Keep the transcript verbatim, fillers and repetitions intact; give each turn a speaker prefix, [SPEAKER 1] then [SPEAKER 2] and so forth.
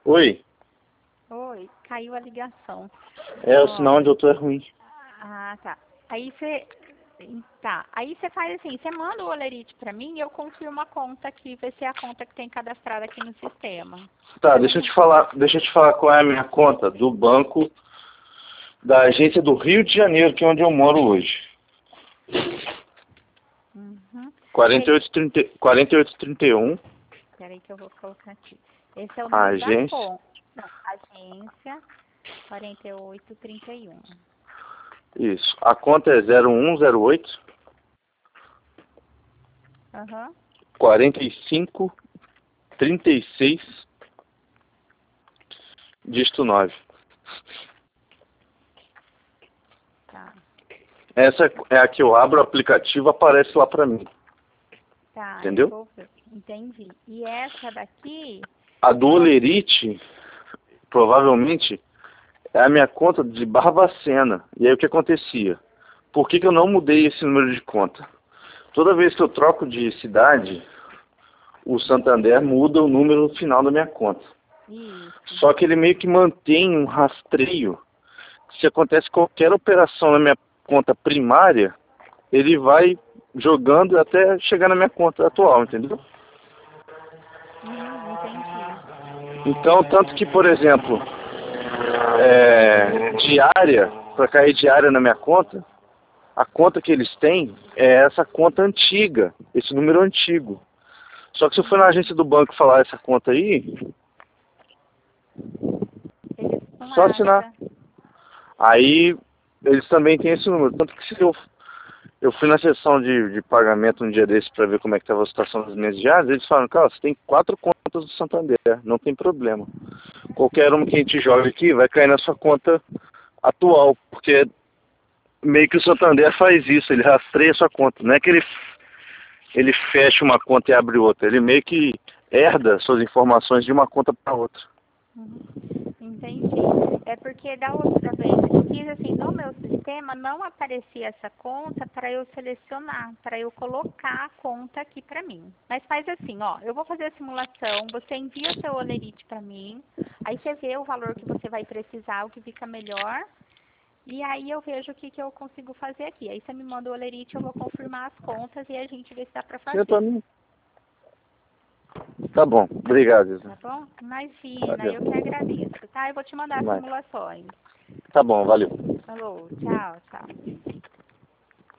[SPEAKER 1] Oi.
[SPEAKER 2] Oi, caiu a ligação.
[SPEAKER 1] É, o
[SPEAKER 2] Ó,
[SPEAKER 1] sinal onde eu tô é ruim.
[SPEAKER 2] Ah, tá. Aí você... Tá, aí você faz assim, você manda o Olerite pra mim e eu confirmo a conta aqui, ver se é a conta que tem cadastrada aqui no sistema.
[SPEAKER 1] Tá,
[SPEAKER 2] Pra
[SPEAKER 1] deixa eu
[SPEAKER 2] mim?
[SPEAKER 1] te falar, deixa eu te falar qual é a minha conta do banco da agência do Rio de Janeiro, que é onde eu moro hoje.
[SPEAKER 2] Uhum.
[SPEAKER 1] quarenta e
[SPEAKER 2] Esse...
[SPEAKER 1] oito trinta, quarenta e oito trinta e um.
[SPEAKER 2] Peraí que eu vou colocar aqui. Esse é o
[SPEAKER 1] A
[SPEAKER 2] número da
[SPEAKER 1] agência.
[SPEAKER 2] conta. Não, agência quarenta e oito trinta e um.
[SPEAKER 1] Isso. A conta é zero um zero oito
[SPEAKER 2] Aham.
[SPEAKER 1] quarenta e cinco trinta e seis dígito nove.
[SPEAKER 2] Tá.
[SPEAKER 1] Essa é a que eu abro o aplicativo, aparece lá pra mim.
[SPEAKER 2] Tá, eu
[SPEAKER 1] Entendeu?
[SPEAKER 2] vou ver. Entendi. E essa daqui...
[SPEAKER 1] A do
[SPEAKER 2] é-
[SPEAKER 1] Olerite, provavelmente, é a minha conta de Barbacena. E aí o que acontecia? Por que que eu não mudei esse número de conta? Toda vez que eu troco de cidade, o Santander muda o número final da minha conta.
[SPEAKER 2] Isso.
[SPEAKER 1] Só que ele meio que mantém um rastreio. Se acontece qualquer operação na minha conta primária, ele vai jogando até chegar na minha conta atual, entendeu?
[SPEAKER 2] Uhum, entendi.
[SPEAKER 1] Então, tanto que, por exemplo, é, diária, para cair diária na minha conta, a conta que eles têm é essa conta antiga, esse número antigo. Só que se eu for na agência do banco falar essa conta aí,
[SPEAKER 2] Eles não
[SPEAKER 1] só assinar.
[SPEAKER 2] acham.
[SPEAKER 1] Aí eles também têm esse número. Tanto que se eu, eu fui na sessão de, de pagamento um dia desse para ver como é que estava a situação das minhas diárias, eles falaram, cara, você tem quatro contas do Santander, não tem problema. Qualquer uma que a gente joga aqui vai cair na sua conta atual, porque meio que o Santander faz isso, ele rastreia a sua conta. Não é que ele, ele fecha uma conta e abre outra, ele meio que herda suas informações de uma conta para outra.
[SPEAKER 2] Uhum, entendi. É porque da outra vez que eu fiz, assim, no meu sistema não aparecia essa conta para eu selecionar, para eu colocar a conta aqui para mim. Mas faz assim, ó, eu vou fazer a simulação, você envia seu Olerite para mim, aí você vê o valor que você vai precisar, o que fica melhor, e aí eu vejo o que, que eu consigo fazer aqui. Aí você me manda o Olerite, eu vou confirmar as contas e a gente vê se dá para
[SPEAKER 1] Você pra
[SPEAKER 2] fazer.
[SPEAKER 1] mim? Tá bom, obrigado, Isa.
[SPEAKER 2] Tá bom? Imagina,
[SPEAKER 1] Valeu.
[SPEAKER 2] eu que agradeço, tá? Eu vou te mandar
[SPEAKER 1] Até
[SPEAKER 2] as
[SPEAKER 1] mais.
[SPEAKER 2] simulações.
[SPEAKER 1] Tá bom, valeu.
[SPEAKER 2] Falou, tchau, tchau.